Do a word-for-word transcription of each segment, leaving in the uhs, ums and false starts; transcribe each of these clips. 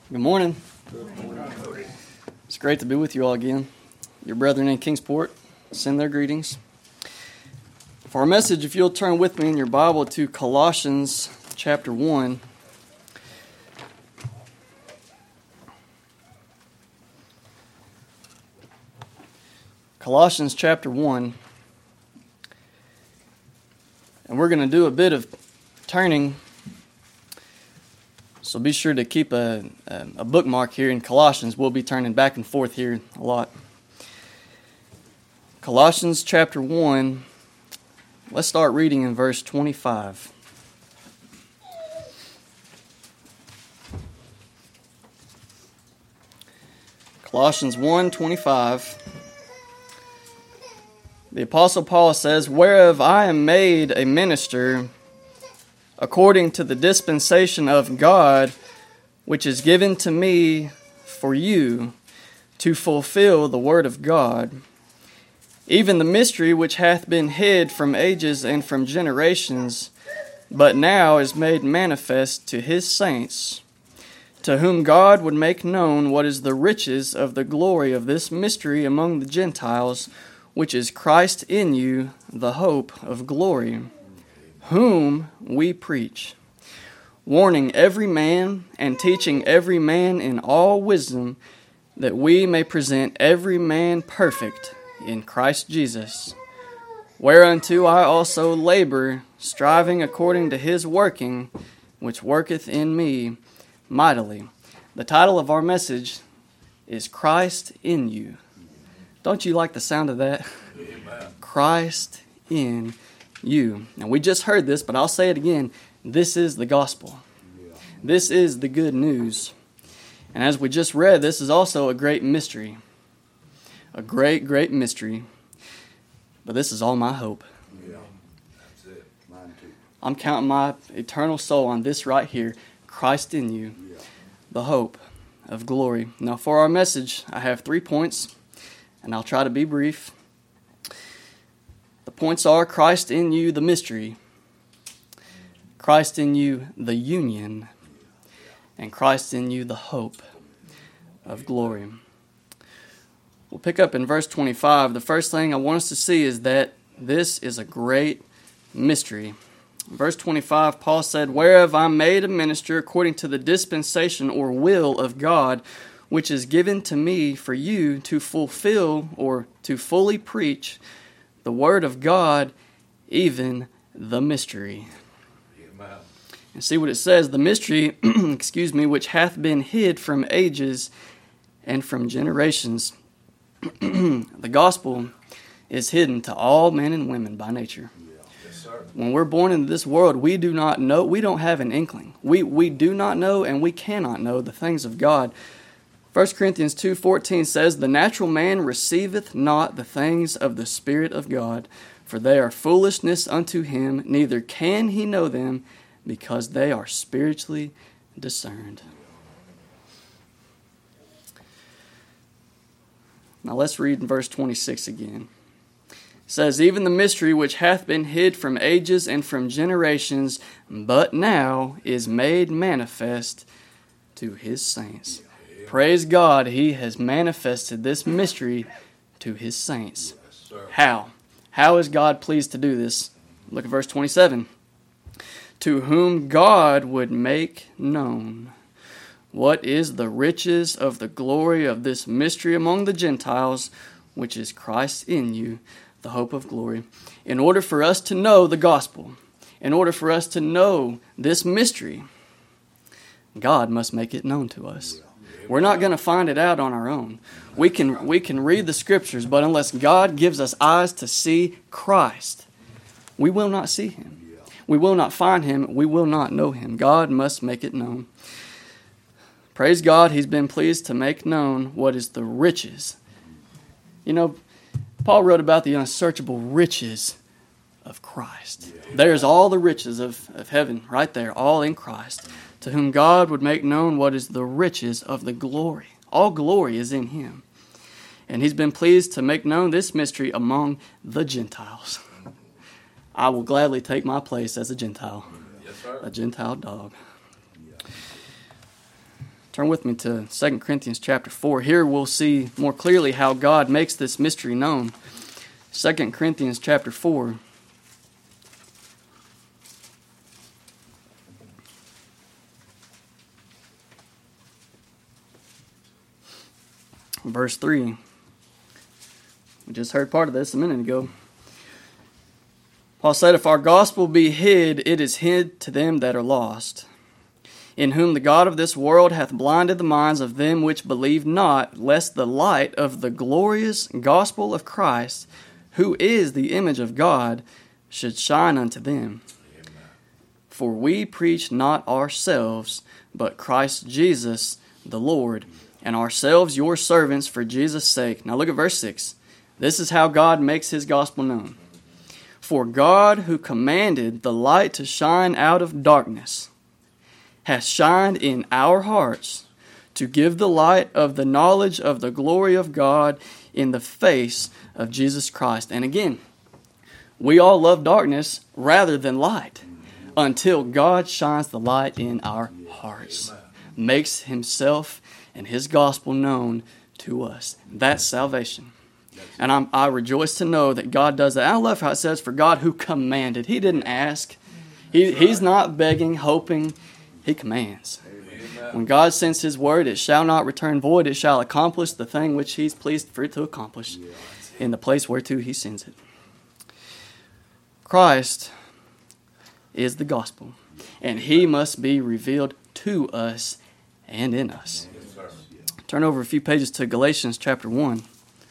Good morning. It's great to be with you all again. Your brethren in Kingsport send their greetings. For our message, if you'll turn with me in your Bible to Colossians chapter one. Colossians chapter one. And we're going to do a bit of turning. So be sure to keep a, a, a bookmark here in Colossians. We'll be turning back and forth here a lot. Colossians chapter one. Let's start reading in verse twenty-five. Colossians one twenty-five. The Apostle Paul says, "Whereof I am made a minister, according to the dispensation of God, which is given to me for you, to fulfill the word of God, even the mystery which hath been hid from ages and from generations, but now is made manifest to his saints, to whom God would make known what is the riches of the glory of this mystery among the Gentiles, which is Christ in you, the hope of glory, whom we preach, warning every man and teaching every man in all wisdom, that we may present every man perfect in Christ Jesus. Whereunto I also labor, striving according to his working, which worketh in me mightily." The title of our message is Christ in You. Don't you like the sound of that? Amen. Christ in You. Now, we just heard this, but I'll say it again. This is the gospel. Yeah. This is the good news. And as we just read, this is also a great mystery. A great, great mystery. But this is all my hope. Yeah, that's it. Mine too. I'm counting my eternal soul on this right here. Christ in You. Yeah. The hope of glory. Now, for our message, I have three points, and I'll try to be brief. The points are Christ in You, the mystery, Christ in You, the union, and Christ in You, the hope of glory. We'll pick up in verse twenty-five. The first thing I want us to see is that this is a great mystery. In verse twenty-five, Paul said, "Whereof I am made a minister according to the dispensation or will of God, which is given to me for you to fulfill or to fully preach the word of God, even the mystery." Amen. And see what it says, the mystery, excuse me, which hath been hid from ages and from generations. The gospel is hidden to all men and women by nature. Yeah. Yes, sir. When we're born into this world, we do not know, we don't have an inkling. We, we do not know and we cannot know the things of God. First Corinthians two fourteen says, "The natural man receiveth not the things of the Spirit of God, for they are foolishness unto him, neither can he know them, because they are spiritually discerned." Now let's read in verse twenty-six again. It says, "Even the mystery which hath been hid from ages and from generations, but now is made manifest to his saints." Praise God, He has manifested this mystery to His saints. Yes, how? How is God pleased to do this? Look at verse twenty-seven. "To whom God would make known what is the riches of the glory of this mystery among the Gentiles, which is Christ in you, the hope of glory." In order for us to know the gospel, in order for us to know this mystery, God must make it known to us. We're not going to find it out on our own. We can we can read the scriptures, but unless God gives us eyes to see Christ, we will not see Him. We will not find Him. We will not know Him. God must make it known. Praise God, He's been pleased to make known what is the riches. You know, Paul wrote about the unsearchable riches of Christ. There's all the riches of, of heaven right there, all in Christ. To whom God would make known what is the riches of the glory. All glory is in Him. And He's been pleased to make known this mystery among the Gentiles. I will gladly take my place as a Gentile. Yes, sir. A Gentile dog. Turn with me to Second Corinthians chapter four. Here we'll see more clearly how God makes this mystery known. Second Corinthians chapter four. Verse three. We just heard part of this a minute ago. Paul said, "If our gospel be hid, it is hid to them that are lost, in whom the God of this world hath blinded the minds of them which believe not, lest the light of the glorious gospel of Christ, who is the image of God, should shine unto them. Amen. For we preach not ourselves, but Christ Jesus the Lord, and ourselves your servants for Jesus' sake." Now look at verse six. This is how God makes his gospel known. "For God, who commanded the light to shine out of darkness, hath shined in our hearts to give the light of the knowledge of the glory of God in the face of Jesus Christ." And again, we all love darkness rather than light until God shines the light in our hearts, makes himself and his gospel known to us. That's salvation. And I'm, I rejoice to know that God does that. I love how it says, "For God who commanded." He didn't ask. He, he's not begging, hoping. He commands. Amen. When God sends his word, it shall not return void. It shall accomplish the thing which he's pleased for it to accomplish in the place whereto he sends it. Christ is the gospel, and he must be revealed to us and in us. Turn over a few pages to Galatians chapter one.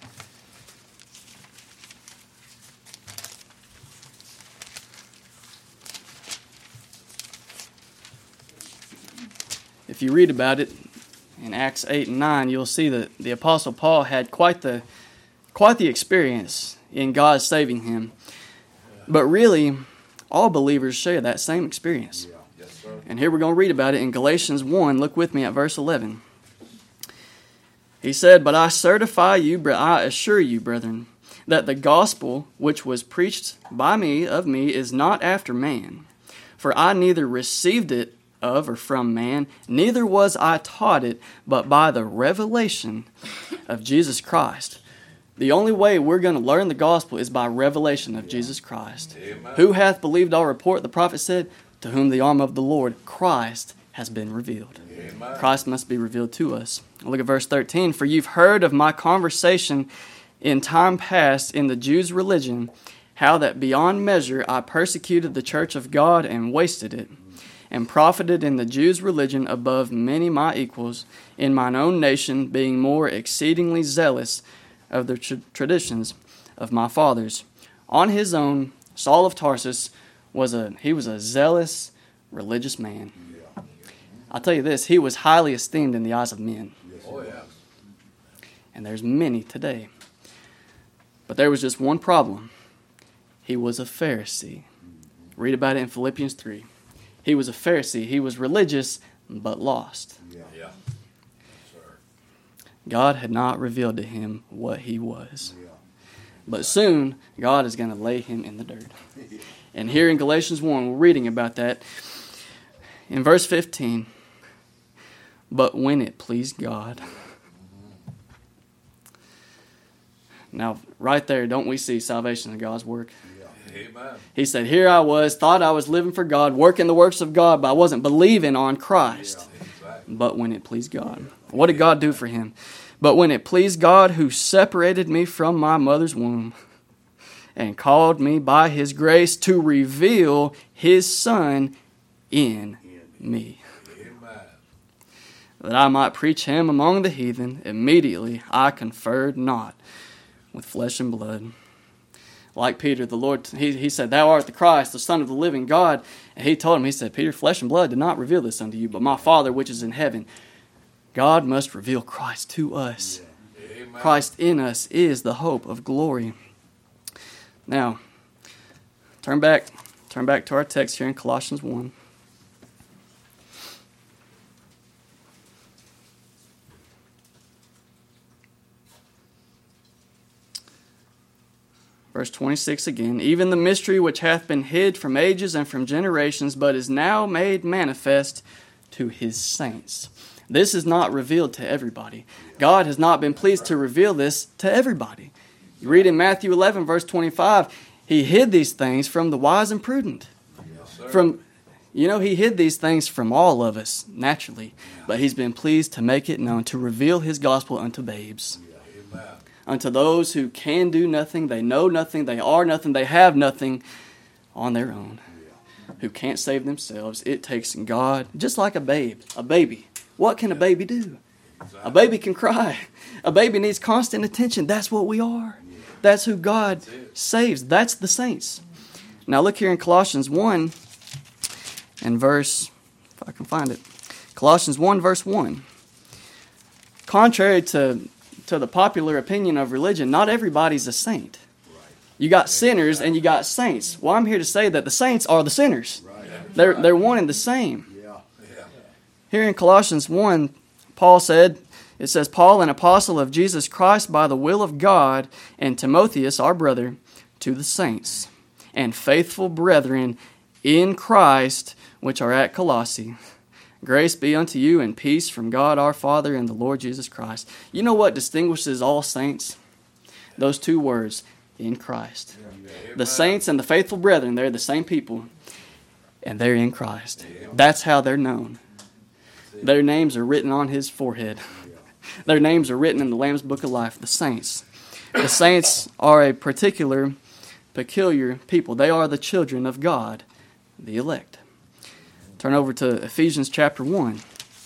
If you read about it in Acts eight and nine, you'll see that the Apostle Paul had quite the quite the experience in God saving him. But really, all believers share that same experience. And here we're going to read about it in Galatians one. Look with me at verse eleven. He said, "But I certify you, I assure you, brethren, that the gospel which was preached by me of me is not after man. For I neither received it of or from man, neither was I taught it, but by the revelation of Jesus Christ." The only way we're going to learn the gospel is by revelation of Jesus Christ. Amen. "Who hath believed our report?" The prophet said, "To whom the arm of the Lord, Christ, has been revealed." Amen. Christ must be revealed to us. Look at verse thirteen. "For you've heard of my conversation in time past in the Jews' religion, how that beyond measure I persecuted the church of God and wasted it, and profited in the Jews' religion above many my equals, in mine own nation, being more exceedingly zealous of the tra- traditions of my fathers." On his own, Saul of Tarsus was a he was a zealous religious man. I'll tell you this, he was highly esteemed in the eyes of men. Oh, yeah. And there's many today. But there was just one problem. He was a Pharisee. Read about it in Philippians three. He was a Pharisee. He was religious, but lost. Yeah. Yeah. God had not revealed to him what he was. Yeah. But soon, God is going to lay him in the dirt. And here in Galatians one, we're reading about that. In verse fifteen, "But when it pleased God." Now, right there, don't we see salvation in God's work? Amen. He said, here I was, thought I was living for God, working the works of God, but I wasn't believing on Christ. Yeah, exactly. But when it pleased God. What did God do for him? "But when it pleased God, who separated me from my mother's womb, and called me by his grace to reveal his Son in me, that I might preach him among the heathen, immediately I conferred not with flesh and blood." Like Peter, the Lord, he, he said, "Thou art the Christ, the Son of the living God." And he told him, he said, "Peter, flesh and blood did not reveal this unto you, but my Father which is in heaven." God must reveal Christ to us. Yeah. Christ in us is the hope of glory. Now, turn back, turn back to our text here in Colossians one. Verse twenty-six again, "Even the mystery which hath been hid from ages and from generations, but is now made manifest to his saints." This is not revealed to everybody. God has not been pleased to reveal this to everybody. You read in Matthew eleven, verse twenty-five, He hid these things from the wise and prudent. From, you know, He hid these things from all of us, naturally. But He's been pleased to make it known, to reveal His gospel unto babes. Unto those who can do nothing, they know nothing, they are nothing, they have nothing on their own. Who can't save themselves. It takes God, just like a babe, a baby. What can a baby do? A baby can cry. A baby needs constant attention. That's what we are. That's who God saves. That's the saints. Now look here in Colossians one and verse, if I can find it. Colossians one verse one. Contrary to, to the popular opinion of religion, not everybody's a saint. You got sinners and you got saints. Well, I'm here to say that the saints are the sinners. They're, they're one and the same. Here in Colossians one, Paul said, it says, Paul, an apostle of Jesus Christ by the will of God, and Timotheus, our brother, to the saints and faithful brethren in Christ, which are at Colossae. Grace be unto you and peace from God our Father and the Lord Jesus Christ. You know what distinguishes all saints? Those two words, in Christ. The saints and the faithful brethren, they're the same people, and they're in Christ. That's how they're known. Their names are written on His forehead. Their names are written in the Lamb's Book of Life, the saints. The saints are a particular, peculiar people. They are the children of God, the elect. Turn over to Ephesians chapter one.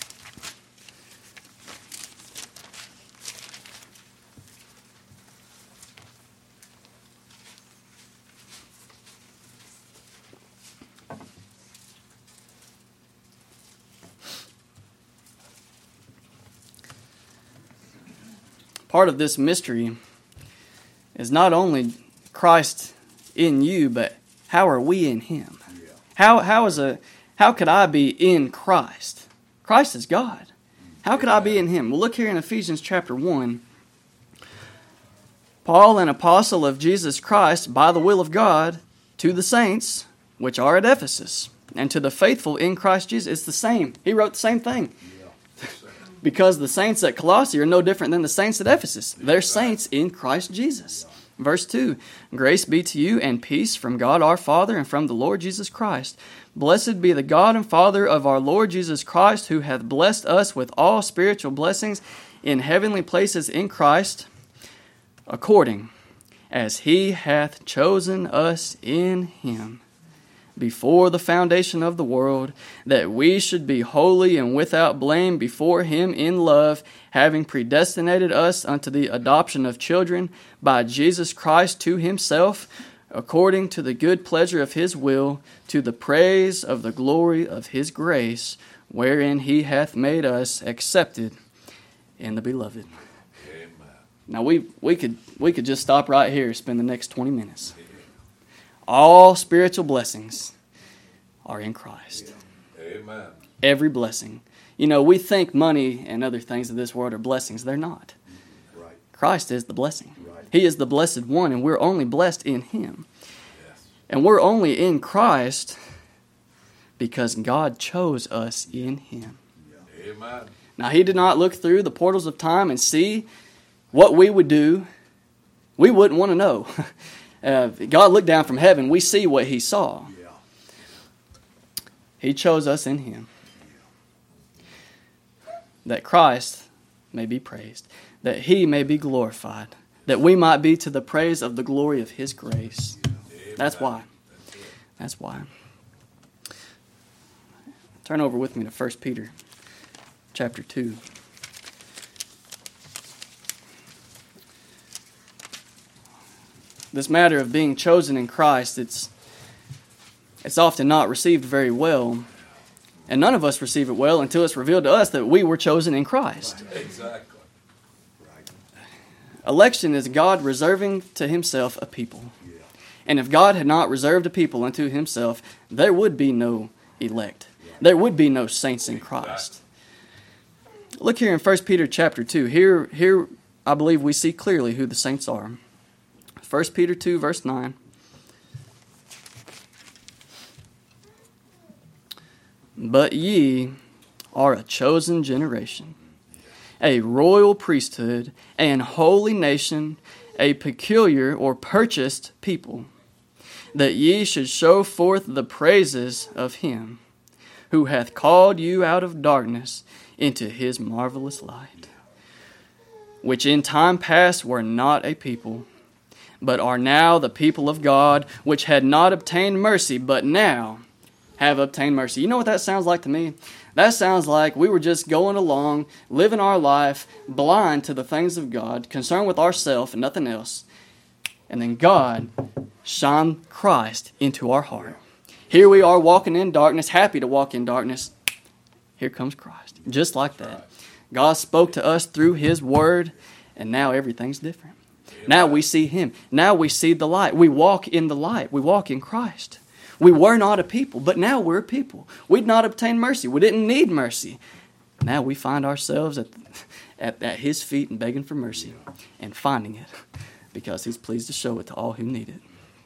Part of this mystery is not only Christ in you, but how are we in Him? How how is a how could I be in Christ? Christ is God. How could I be in Him? Well, look here in Ephesians chapter one. Paul, an apostle of Jesus Christ, by the will of God, to the saints which are at Ephesus, and to the faithful in Christ Jesus. It's the same. He wrote the same thing. Because the saints at Colossae are no different than the saints at Ephesus. They're saints in Christ Jesus. Verse two, Grace be to you and peace from God our Father and from the Lord Jesus Christ. Blessed be the God and Father of our Lord Jesus Christ, who hath blessed us with all spiritual blessings in heavenly places in Christ, according as He hath chosen us in Him before the foundation of the world, that we should be holy and without blame before Him in love, having predestinated us unto the adoption of children by Jesus Christ to Himself, according to the good pleasure of His will, to the praise of the glory of His grace, wherein He hath made us accepted in the Beloved. Amen. Now we we could we could just stop right here, spend the next twenty minutes. All spiritual blessings are in Christ. Amen. Every blessing. You know, we think money and other things of this world are blessings. They're not. Right. Christ is the blessing. Right. He is the blessed one, and we're only blessed in Him. Yes. And we're only in Christ because God chose us in Him. Yeah. Amen. Now, He did not look through the portals of time and see what we would do. We wouldn't want to know. Uh, God looked down from heaven. We see what He saw. Yeah. He chose us in Him, that Christ may be praised, that He may be glorified, that we might be to the praise of the glory of His grace. Amen. That's why. That's why. Turn over with me to First Peter chapter two. This matter of being chosen in Christ, it's it's often not received very well. And none of us receive it well until it's revealed to us that we were chosen in Christ. Exactly. Right. Election is God reserving to Himself a people. Yeah. And if God had not reserved a people unto Himself, there would be no elect. There would be no saints in Christ. Look here in First Peter chapter two. Here, here I believe we see clearly who the saints are. First Peter two, verse nine. But ye are a chosen generation, a royal priesthood, an holy nation, a peculiar or purchased people, that ye should show forth the praises of him who hath called you out of darkness into his marvelous light, which in time past were not a people, but are now the people of God, which had not obtained mercy, but now have obtained mercy. You know what that sounds like to me? That sounds like we were just going along, living our life, blind to the things of God, concerned with ourselves and nothing else. And then God shined Christ into our heart. Here we are walking in darkness, happy to walk in darkness. Here comes Christ. Just like that. God spoke to us through his word, and now everything's different. Now we see him. Now we see the light. We walk in the light. We walk in Christ. We were not a people, but now we're a people. We'd not obtained mercy. We didn't need mercy. Now we find ourselves at, at, at his feet and begging for mercy and finding it because he's pleased to show it to all who need it.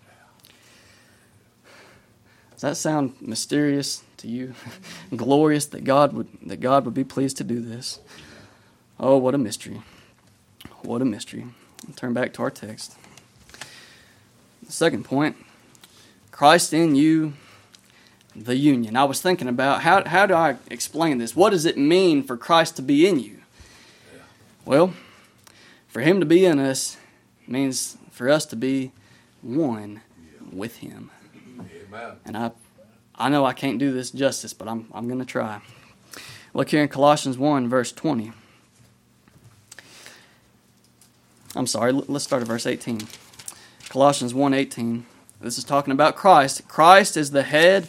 Does that sound mysterious to you? Glorious that God would that God would be pleased to do this? Oh, what a mystery. What a mystery. Turn back to our text. The second point, Christ in you, the union. I was thinking about how how do I explain this? What does it mean for Christ to be in you? Yeah. Well, for him to be in us means for us to be one yeah. with him. Amen. And I I know I can't do this justice, but I'm I'm going to try. Look here in Colossians one, verse twenty. I'm sorry, let's start at verse eighteen. Colossians one eighteen. This is talking about Christ. Christ is the head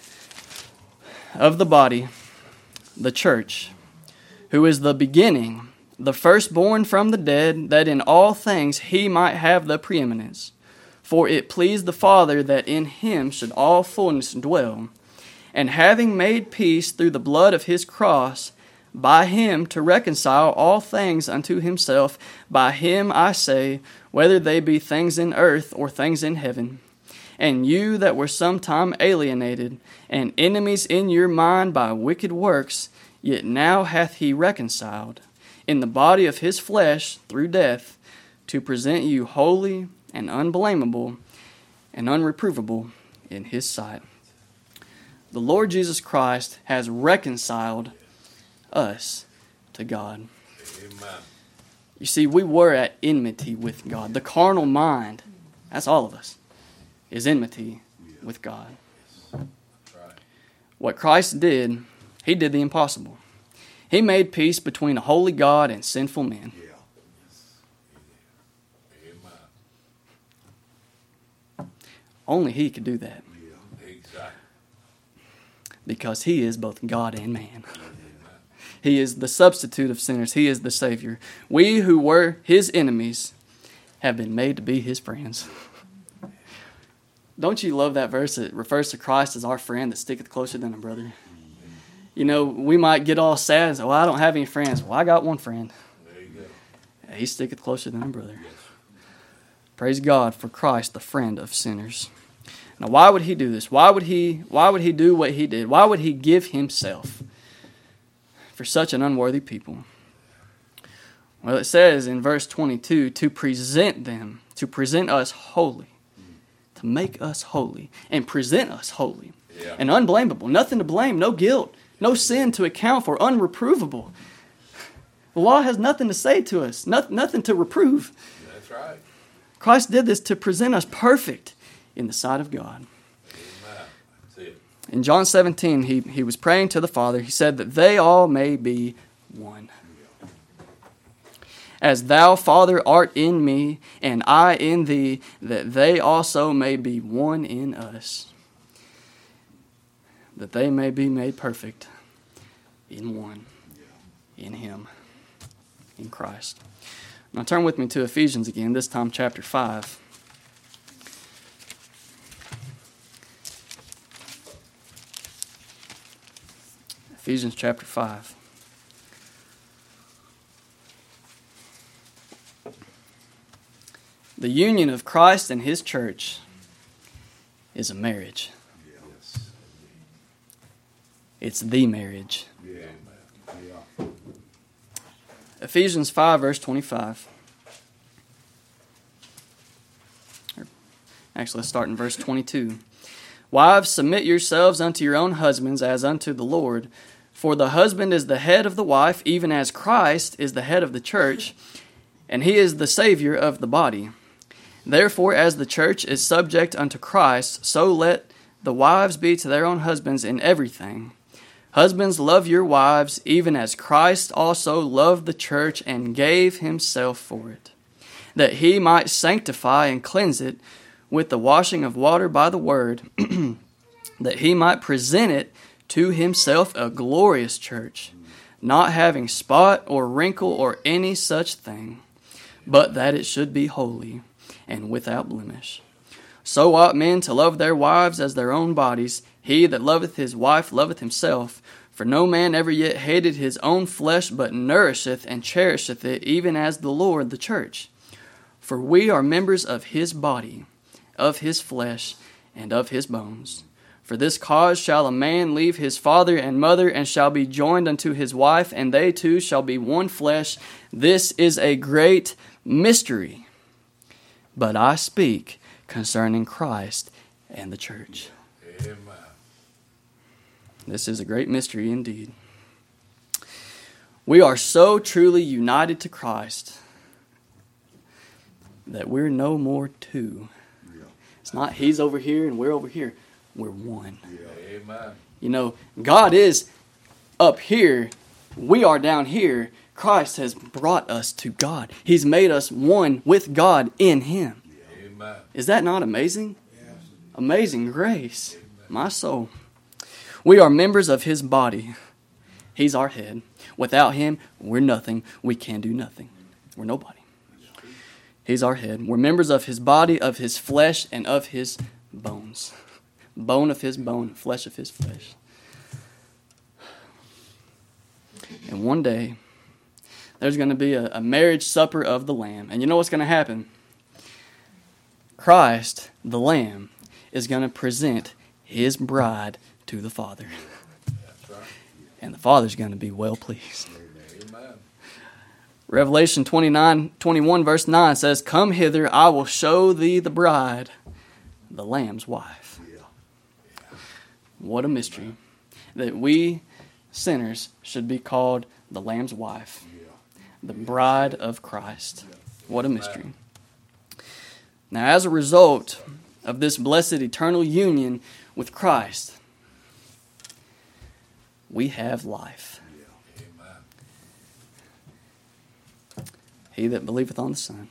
of the body, the church, who is the beginning, the firstborn from the dead, that in all things he might have the preeminence. For it pleased the Father that in him should all fullness dwell, and having made peace through the blood of his cross, by him to reconcile all things unto himself. By him I say, whether they be things in earth or things in heaven. And you that were sometime alienated, and enemies in your mind by wicked works, yet now hath he reconciled, in the body of his flesh through death, to present you holy and unblameable and unreprovable in his sight. The Lord Jesus Christ has reconciled us to God. Amen. You see, we were at enmity with God. The carnal mind, that's all of us, is enmity with God. What Christ did, he did the impossible. He made peace between a holy God and sinful men. Only he could do that. Because he is both God and man. He is the substitute of sinners. He is the Savior. We who were his enemies have been made to be his friends. Don't you love that verse? It refers to Christ as our friend that sticketh closer than a brother. You know, we might get all sad and say, well, I don't have any friends. Well, I got one friend. There you go. He sticketh closer than a brother. Yes. Praise God for Christ, the friend of sinners. Now, why would he do this? Why would he, why would he do what he did? Why would he give himself for such an unworthy people? Well, it says in verse twenty-two, to present them, to present us holy, to make us holy, and present us holy, yeah. and unblameable. Nothing to blame, no guilt, no sin to account for, unreprovable. The law has nothing to say to us, not, nothing to reprove. That's right. Christ did this to present us perfect in the sight of God. Amen. That's it. In John seventeen, he, he was praying to the Father. He said that they all may be one. As thou, Father, art in me, and I in thee, that they also may be one in us, that they may be made perfect in one, in him, in Christ. Now turn with me to Ephesians again, this time chapter five. Ephesians chapter five. The union of Christ and his church is a marriage. Yes. It's the marriage. Yeah. Yeah. Ephesians five, verse twenty-five. Actually, let's start in verse twenty-two. Wives, submit yourselves unto your own husbands as unto the Lord. For the husband is the head of the wife, even as Christ is the head of the church, and he is the Savior of the body. Therefore, as the church is subject unto Christ, so let the wives be to their own husbands in everything. Husbands, love your wives, even as Christ also loved the church and gave himself for it, that he might sanctify and cleanse it with the washing of water by the word, that he might present it to himself a glorious church, not having spot or wrinkle or any such thing, but that it should be holy and without blemish. So ought men to love their wives as their own bodies. He that loveth his wife loveth himself. For no man ever yet hated his own flesh, but nourisheth and cherisheth it, even as the Lord the church. For we are members of his body, of his flesh, and of his bones. For this cause shall a man leave his father and mother, and shall be joined unto his wife, and they two shall be one flesh. This is a great mystery. But I speak concerning Christ and the church. Amen. This is a great mystery indeed. We are so truly united to Christ that we're no more two. It's not he's over here and we're over here. We're one. Amen. You know, God is up here. We are down here. Christ has brought us to God. He's made us one with God in him. Amen. Is that not amazing? Yes. Amazing grace. Amen. My soul. We are members of his body. He's our head. Without him, we're nothing. We can do nothing. We're nobody. He's our head. We're members of his body, of his flesh, and of his bones. Bone of his bone, flesh of his flesh. And one day, there's going to be a, a marriage supper of the Lamb. And you know what's going to happen? Christ, the Lamb, is going to present his bride to the Father. That's right. And the Father's going to be well pleased. Amen. Revelation twenty-nine, twenty-one, verse nine says, Come hither, I will show thee the bride, the Lamb's wife. Yeah. Yeah. What a mystery. That we sinners should be called the Lamb's wife. Yeah. The bride of Christ. What a mystery. Now, as a result of this blessed eternal union with Christ, we have life. Amen. He that believeth on the Son.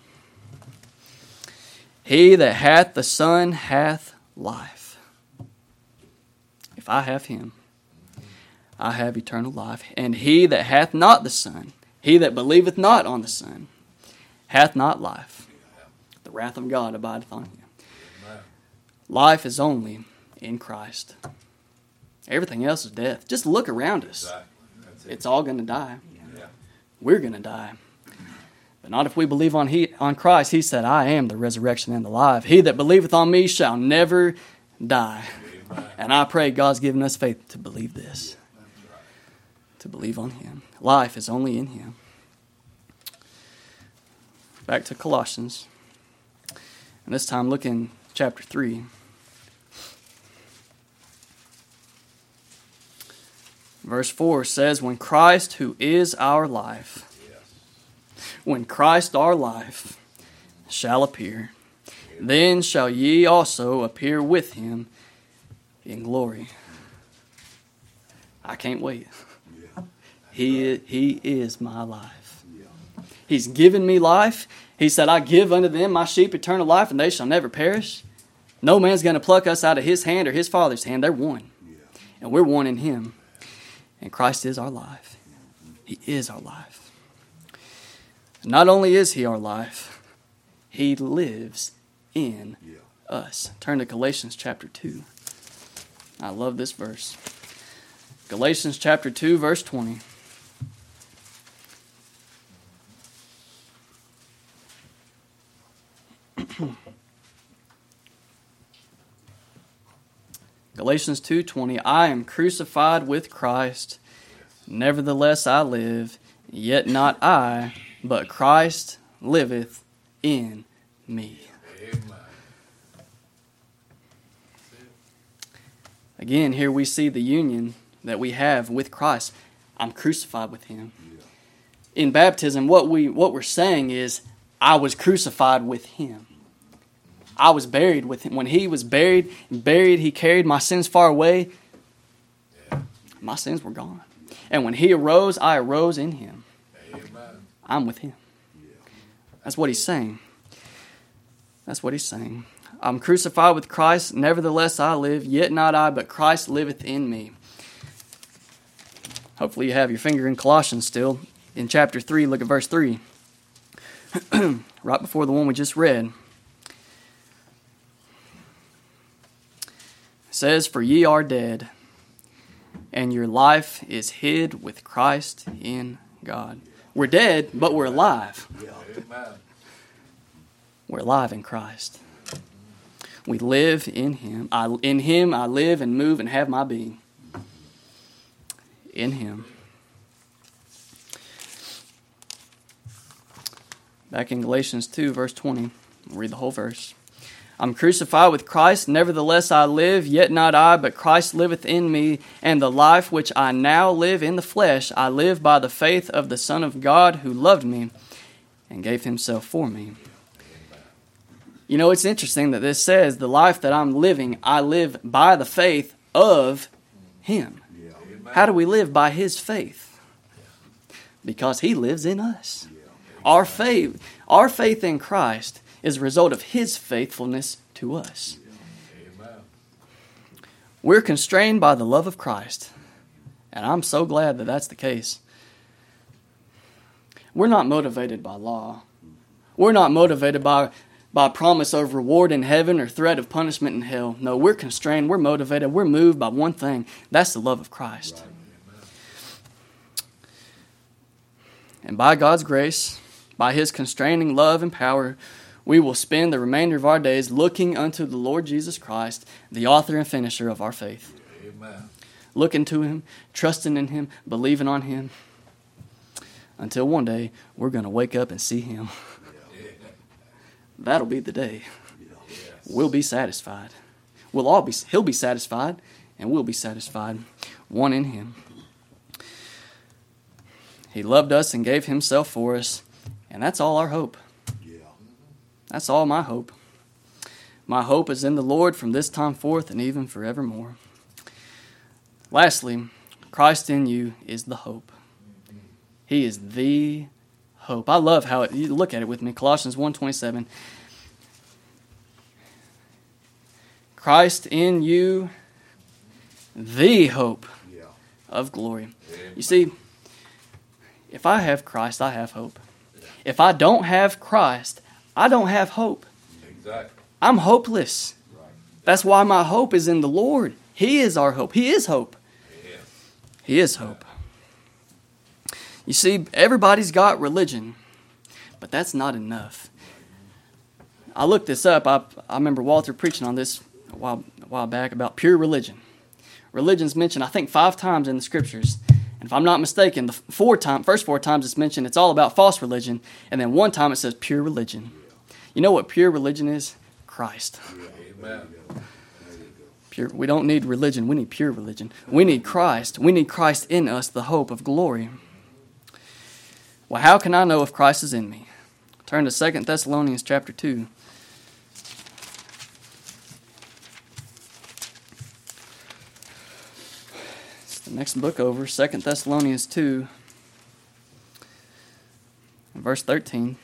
He that hath the Son hath life. If I have him, I have eternal life. And he that hath not the Son, he that believeth not on the Son, hath not life. The wrath of God abideth on him. Amen. Life is only in Christ. Everything else is death. Just look around us. Exactly. That's it. It's all going to die. Yeah. We're going to die. But not if we believe on he on Christ. He said, I am the resurrection and the life. He that believeth on me shall never die. Amen. And I pray God's given us faith to believe this. That's right. To believe on him. Life is only in him. Back to Colossians. And this time look in chapter three. Verse four says, When Christ, who is our life, Yes. when Christ our life shall appear, then shall ye also appear with him in glory. I can't wait. Yeah. He is, he is my life. Yeah. He's given me life. He said, I give unto them my sheep eternal life, and they shall never perish. No man's going to pluck us out of his hand or his Father's hand. They're one. Yeah. And we're one in him. And Christ is our life. He is our life. Not only is he our life, he lives in Yeah. us. Turn to Galatians chapter two. I love this verse. Galatians chapter two, verse twenty. Galatians two twenty, I am crucified with Christ. Nevertheless I live, yet not I, but Christ liveth in me. Amen. Again, here we see the union that we have with Christ. I'm crucified with him. In baptism, what we what we're saying is, I was crucified with him. I was buried with him. When he was buried, buried, he carried my sins far away. My sins were gone. And when he arose, I arose in him. Amen. I'm with him. That's what he's saying. That's what he's saying. I'm crucified with Christ, nevertheless I live, yet not I, but Christ liveth in me. Hopefully you have your finger in Colossians still. In chapter three, look at verse three. Right before the one we just read. It says, for ye are dead, and your life is hid with Christ in God. We're dead, but we're alive. Amen. We're alive in Christ. We live in him. I, in him I live and move and have my being. In him. Back in Galatians two, verse twenty. We'll read the whole verse. I'm crucified with Christ, nevertheless I live, yet not I, but Christ liveth in me, and the life which I now live in the flesh, I live by the faith of the Son of God, who loved me and gave himself for me. You know, it's interesting that this says, the life that I'm living, I live by the faith of him. How do we live? By his faith. Because he lives in us. Our faith, our faith in Christ is a result of his faithfulness to us. Amen. We're constrained by the love of Christ. And I'm so glad that that's the case. We're not motivated by law. We're not motivated by, by promise of reward in heaven or threat of punishment in hell. No, we're constrained. We're motivated. We're moved by one thing. That's the love of Christ. And by God's grace, by his constraining love and power, we will spend the remainder of our days looking unto the Lord Jesus Christ, the author and finisher of our faith. Amen. Looking to him, trusting in him, believing on him, until one day we're going to wake up and see him. That'll be the day. We'll be satisfied. We'll all be. He'll be satisfied, and we'll be satisfied. One in him. He loved us and gave himself for us, and that's all our hope. That's all my hope. My hope is in the Lord from this time forth and even forevermore. Lastly, Christ in you is the hope. He is the hope. I love how it, you look at it with me. Colossians one twenty-seven. Christ in you, the hope of glory. You see, if I have Christ, I have hope. If I don't have Christ, I don't have hope. Exactly. I'm hopeless. That's why my hope is in the Lord. He is our hope. He is hope. He is hope. You see, everybody's got religion, but that's not enough. I looked this up. I, I remember Walter preaching on this a while, a while back about pure religion. Religion's mentioned, I think, five times in the Scriptures. And if I'm not mistaken, the four time, first four times it's mentioned, it's all about false religion. And then one time it says pure religion. You know what pure religion is? Christ. Amen. Pure. We don't need religion. We need pure religion. We need Christ. We need Christ in us, the hope of glory. Well, how can I know if Christ is in me? Turn to Second Thessalonians chapter two. It's the next book over, Second Thessalonians two, verse thirteen.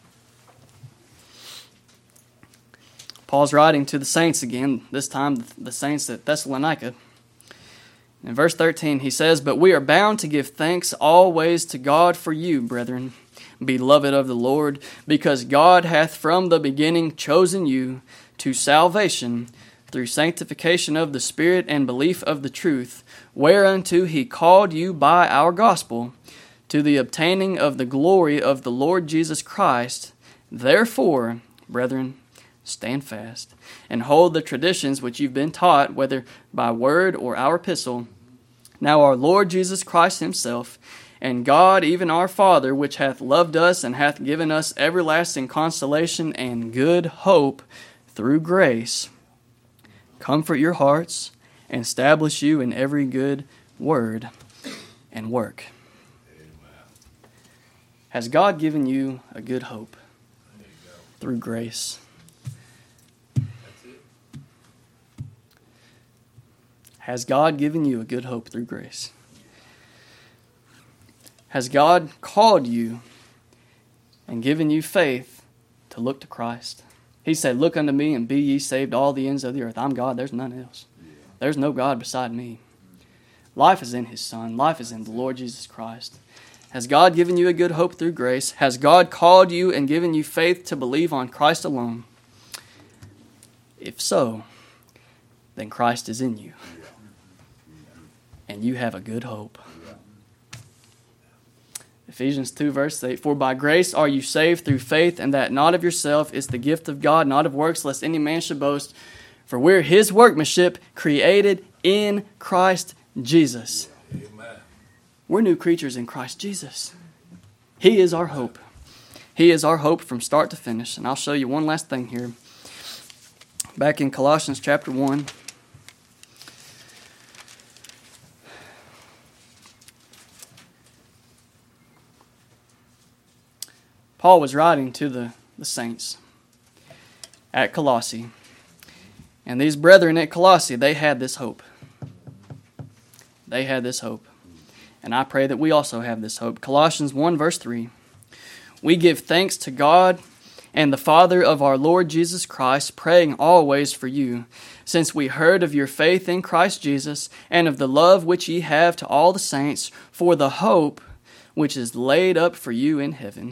Paul's writing to the saints again, this time the saints at Thessalonica. In verse thirteen, he says, "But we are bound to give thanks always to God for you, brethren, beloved of the Lord, because God hath from the beginning chosen you to salvation through sanctification of the Spirit and belief of the truth, whereunto he called you by our gospel, to the obtaining of the glory of the Lord Jesus Christ. Therefore, brethren, stand fast, and hold the traditions which you've been taught, whether by word or our epistle, Now our Lord Jesus Christ himself, and God, even our Father, which hath loved us and hath given us everlasting consolation and good hope through grace, comfort your hearts and establish you in every good word and work. Amen. Has God given you a good hope There you go. through grace? That's it. Has God given you a good hope through grace? Has God called you and given you faith to look to Christ? He said, look unto me and be ye saved all the ends of the earth. I'm God, there's none else. There's no God beside me. Life is in his Son. Life is in the Lord Jesus Christ. Has God given you a good hope through grace? Has God called you and given you faith to believe on Christ alone? If so, then Christ is in you. And you have a good hope. Ephesians two, verse eight, for by grace are you saved through faith, and that not of yourself is the gift of God, not of works, lest any man should boast. For we're his workmanship, created in Christ Jesus. Amen. We're new creatures in Christ Jesus. He is our hope. He is our hope from start to finish. And I'll show you one last thing here. Back in Colossians chapter one. Paul was writing to the, the saints at Colossae. And these brethren at Colossae, they had this hope. They had this hope. And I pray that we also have this hope. Colossians one, verse three. We give thanks to God and the Father of our Lord Jesus Christ, praying always for you, since we heard of your faith in Christ Jesus, and of the love which ye have to all the saints, for the hope which is laid up for you in heaven,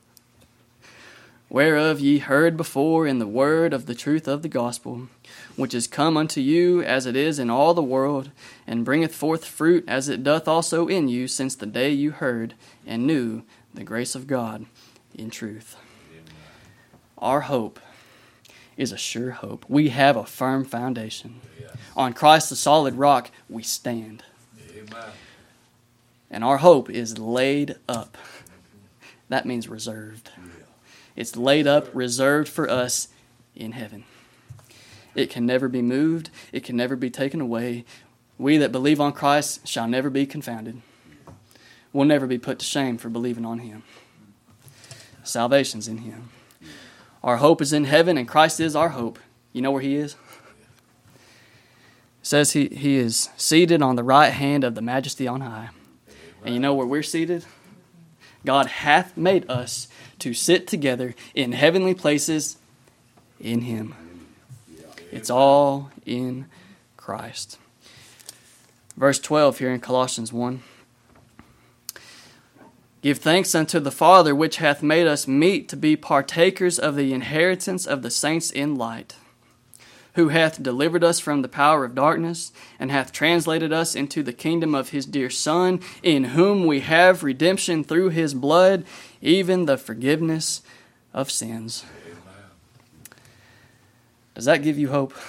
whereof ye heard before in the word of the truth of the gospel, which is come unto you as it is in all the world, and bringeth forth fruit as it doth also in you, since the day you heard and knew the grace of God in truth. Amen. Our hope is a sure hope. We have a firm foundation. Yes. On Christ the solid rock we stand. Amen. And our hope is laid up. That means reserved. It's laid up, reserved for us in heaven. It can never be moved. It can never be taken away. We that believe on Christ shall never be confounded. We'll never be put to shame for believing on him. Salvation's in him. Our hope is in heaven, and Christ is our hope. You know where he is? It says he, he is seated on the right hand of the majesty on high. And you know where we're seated? God hath made us to sit together in heavenly places in him. It's all in Christ. Verse twelve here in Colossians one. Give thanks unto the Father, which hath made us meet to be partakers of the inheritance of the saints in light, who hath delivered us from the power of darkness, and hath translated us into the kingdom of his dear Son, in whom we have redemption through his blood, even the forgiveness of sins. Amen. Does that give you hope?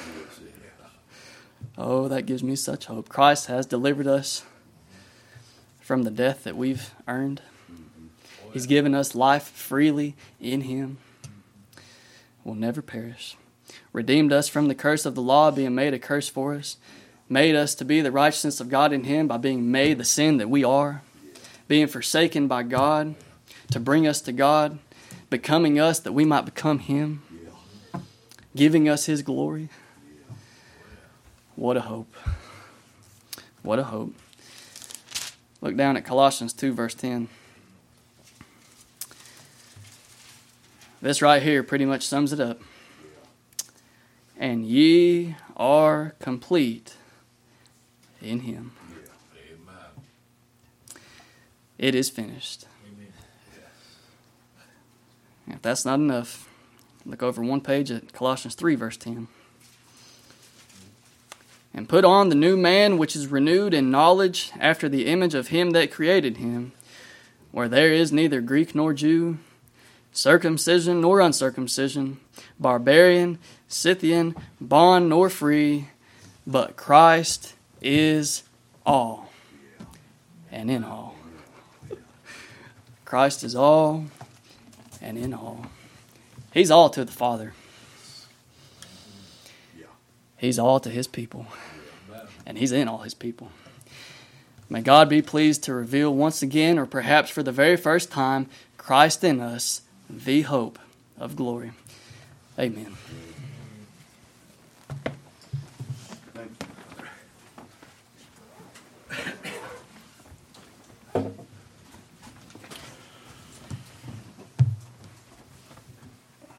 Oh, that gives me such hope. Christ has delivered us from the death that we've earned. He's given us life freely in him. We'll never perish. Redeemed us from the curse of the law, being made a curse for us. Made us to be the righteousness of God in him by being made the sin that we are. Being forsaken by God to bring us to God. Becoming us that we might become him. Giving us his glory. What a hope. What a hope. Look down at Colossians two, verse ten. This right here pretty much sums it up. And ye are complete in him. Amen. It is finished. Amen. If that's not enough, look over one page at Colossians three, verse ten. And put on the new man, which is renewed in knowledge after the image of him that created him, where there is neither Greek nor Jew, circumcision nor uncircumcision, barbarian, Scythian, bond nor free, but Christ is all and in all. Christ is all and in all. He's all to the Father. He's all to his people. And he's in all his people. May God be pleased to reveal once again, or perhaps for the very first time, Christ in us, the hope of glory. Amen. Thank you.